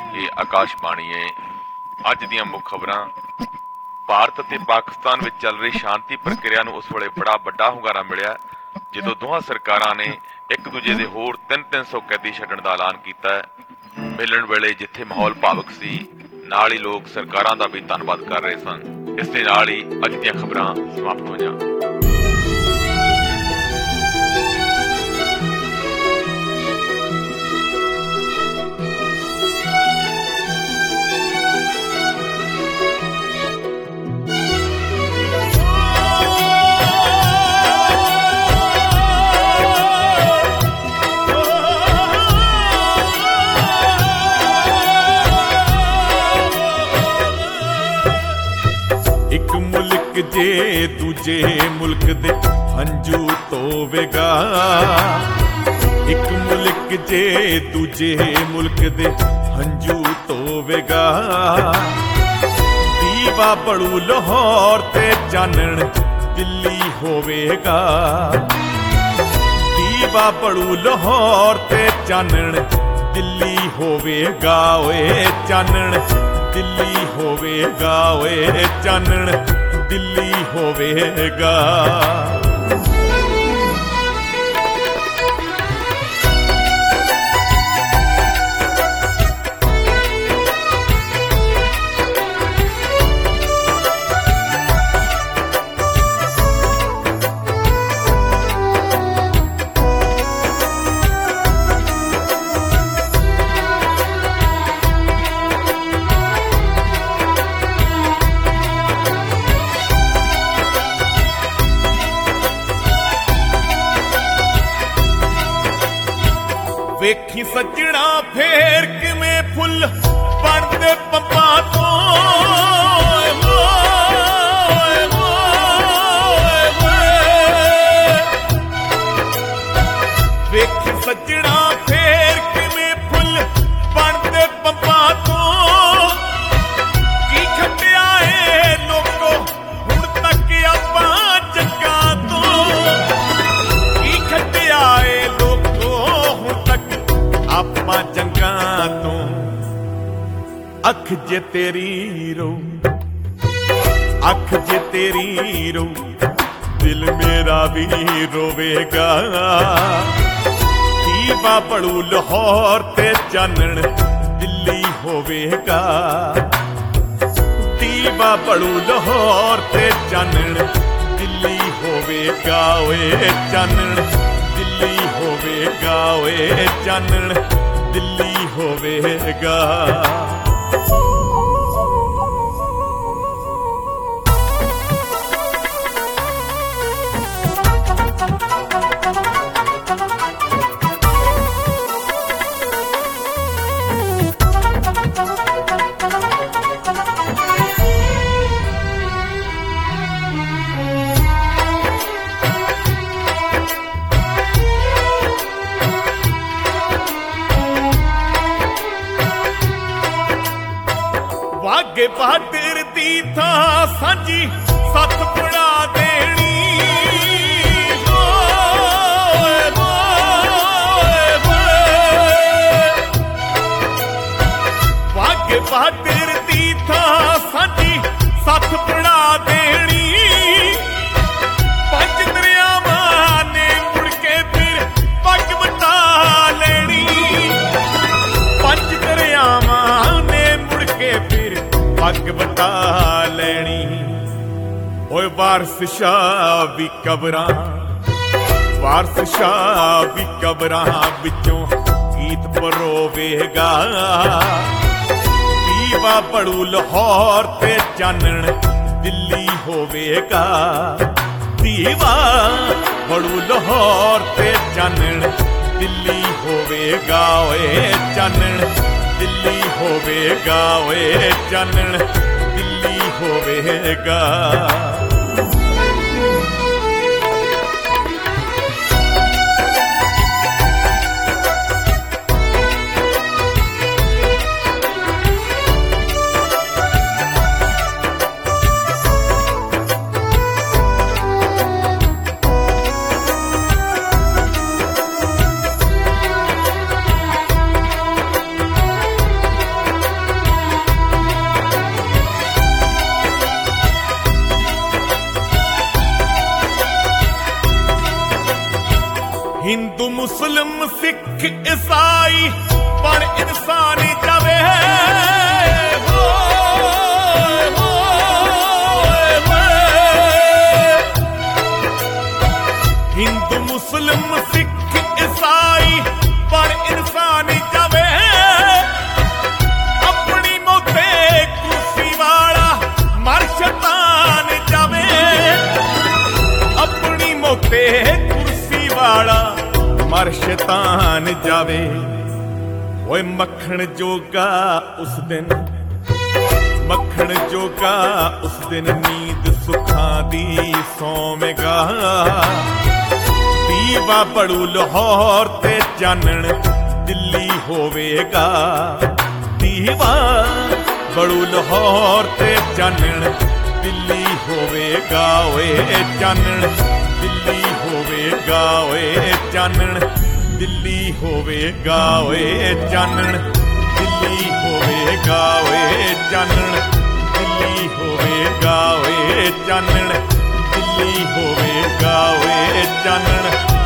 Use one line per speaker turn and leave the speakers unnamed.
ਇਹ ਆਕਾਸ਼ਬਾਣੀ ਹੈ। ਅੱਜ ਦੀਆਂ ਮੁੱਖ ਖਬਰਾਂ। ਭਾਰਤ ਅਤੇ ਪਾਕਿਸਤਾਨ ਵਿੱਚ ਚੱਲ ਰਹੀ ਸ਼ਾਂਤੀ ਪ੍ਰਕਿਰਿਆ ਨੂੰ ਉਸ ਵੇਲੇ ਬੜਾ ਵੱਡਾ ਹੁੰਗਾਰਾ ਮਿਲਿਆ ਜਦੋਂ ਦੋਹਾਂ ਸਰਕਾਰਾਂ ਨੇ ਇੱਕ ਦੂਜੇ ਦੇ ਹੋਰ 300 ਕੈਦੀ ਛੱਡਣ ਦਾ ਐਲਾਨ ਕੀਤਾ ਹੈ। ਮਿਲਣ ਵੇਲੇ ਜਿੱਥੇ ਮਾਹੌਲ ਭਾਵੁਕ ਸੀ, ਨਾਲ ਹੀ ਲੋਕ ਸਰਕਾਰਾਂ ਦਾ ਵੀ ਧੰਨਵਾਦ ਕਰ ਰਹੇ ਸਨ। ਇਸ ਦੇ ਨਾਲ ਹੀ ਅੱਜ ਦੀਆਂ ਖਬਰਾਂ ਸਮਾਪਤ ਹੋਈਆਂ।
ਇੱਕ ਮੁਲਕ ਜੇ ਦੂਜੇ ਮੁਲਕ ਦੇ ਹੰਝੂ ਧੋਵੇਗਾ, ਇੱਕ ਮੁਲਕ ਜੇ ਦੂਜੇ ਮੁਲਕ ਦੇ ਹੰਝੂ ਧੋਵੇਗਾ। ਦੀਵਾ ਬਲੂ ਲਾਹੌਰ ਤੇ ਚਾਨਣ ਦਿੱਲੀ ਹੋਵੇਗਾ, ਦੀਵਾ ਬਲੂ ਲਾਹੌਰ ਤੇ ਚਾਨਣ ਦਿੱਲੀ ਹੋਵੇਗਾ। ਓਏ ਚਾਨਣ ਦਿੱਲੀ ਹੋਵੇਗਾ, ਓਏ ਚਾਨਣ ਦਿੱਲੀ ਹੋਵੇਗਾ। ਵੇਖੀ ਸੱਜਣਾ ਫੇਰ ਕਿਵੇਂ ਫੁੱਲ ਬਣਦੇ ਪੰਪਾਂ ਤੋਂ। ਵੇਖੀ ਸੱਜਣਾ ਫੇਰ ਕਿਵੇਂ ਫੁੱਲ ਬਣਦੇ ਪੰਪਾਂ ਤੋਂ। ਕੀ ਖੱਟਿਆ ਏ ਲੋਕੋ ਹੁਣ ਤੱਕ ਆਪਾਂ ਜੱਗਾਂ ਤੋਂ, ਕੀ ਖੱਟਿਆ ਏ ਲੋਕੋ ਹੁਣ ਤੱਕ ਆਪਾਂ ਜੰਗਾਂ ਤੋਂ। ਅੱਖ ਜੇ ਤੇਰੀ ਰੋ, ਅੱਖ ਜੇ ਤੇਰੀ ਰੋ, ਦਿਲ ਮੇਰਾ ਵੀ ਰੋਵੇਗਾ। ਦੀਵਾ ਬਲੂ ਲਾਹੌਰ ਤੇ ਚਾਨਣ ਦਿੱਲੀ ਹੋਵੇਗਾ, ਦੀਵਾ ਬਲੂ ਲਾਹੌਰ ਤੇ ਚਾਨਣ ਦਿੱਲੀ ਹੋਵੇਗਾ। ਓਏ ਚਾਨਣ ਦਿੱਲੀ ਹੋਵੇਗਾ, ਓਏ ਚਾਨਣ ਦਿੱਲੀ ਹੋਵੇਗਾ। ਵਾਗੇ ਬਹਾਦਰ ਦੀ ਥਾਂ ਸਾਂਝੀ ਸੱਤ ਬਣਾ ਦੇਣੀ। ਵਾਗੇ ਬਹਾਦਰ ਦੀ ਥਾਂ ਸਾਂਝੀ ਸੱਤ ਬਣਾ ਦੇਣੀ। ਪੰਜ ਦਰਿਆਵਾਂ ਨੇ ਮੁੜ ਕੇ ਫਿਰ ਪੱਗ ਵਟਾ ਲੈਣੀ। ਪੰਜ ਦਰਿਆਵਾਂ ਨੇ ਮੁੜ ਕੇ ਫਿਰ ਪੱਗ ਵਟਾ ਲੈਣੀ। ਓਏ ਵਾਰਿਸ ਸ਼ਾਹ ਵੀ ਕਬਰਾਂ, ਵਾਰਿਸ ਸ਼ਾਹ ਵੀ ਕਬਰਾਂ ਵਿੱਚੋਂ ਗੀਤ ਪਰੋਵੇਗਾ। ਦੀਵਾ ਬਲੂ ਲਾਹੌਰ ਤੇ ਚਾਨਣ ਦਿੱਲੀ ਹੋਵੇਗਾ, ਦੀਵਾ ਬਲੂ ਲਾਹੌਰ ਤੇ ਚਾਨਣ ਦਿੱਲੀ ਹੋਵੇਗਾ। ਓਏ ਚਾਨਣ ਦਿੱਲੀ ਹੋਵੇਗਾ, ਓਏ ਚਾਨਣ ਦਿੱਲੀ ਹੋਵੇਗਾ। ਮੁਸਲਿਮ ਸਿੱਖ ਈਸਾਈ ਪਰ ਇਨਸਾਨ ਜਾਵੇ ਹਿੰਦੂ ਮੁਸਲਿਮ ਸਿੱਖ ਈਸਾਈ ਪਰ ਇਨਸਾਨ ਜਾਵੇ ਆਪਣੀ ਮੋਤੇ ਕੁਰਸੀ ਵਾਲਾ ਮਰ ਸ਼ੈਤਾਨ ਜਾਵੇ ਆਪਣੀ ਮੋਤੇ ਕੁਰਸੀ ਵਾਲਾ ਮਰ ਸ਼ੈਤਾਨ ਜਾਵੇ ਓਏ ਮੱਖਣ ਜੋਗਾ ਉਸ ਦਿਨ ਮੱਖਣ ਜੋਗਾ ਉਸ ਦਿਨ ਨੀਂਦ ਸੁੱਖਾਂ ਦੀ ਸੌਵੇਗਾ ਦੀਵਾ ਬੜੂ ਲਾਹੌਰ ਤੇ ਚਾਨਣ ਦਿੱਲੀ ਹੋਵੇਗਾ ਦੀਵਾ ਬੜੂ ਲਾਹੌਰ ਤੇ ਚਾਨਣ ਦਿੱਲੀ ਹੋਵੇਗਾ ਓਏ ਚਾਨਣ ਦਿੱਲੀ ਹੋਵੇਗਾ ਓਏ ਚਾਨਣ ਦਿੱਲੀ ਹੋਵੇਗਾ ਓਏ ਚਾਨਣ ਦਿੱਲੀ ਹੋਵੇਗਾ ਓਏ ਚਾਨਣ ਦਿੱਲੀ ਹੋਵੇਗਾ ਓਏ ਚਾਨਣ ਦਿੱਲੀ ਹੋਵੇਗਾ ਓਏ ਚਾਨਣ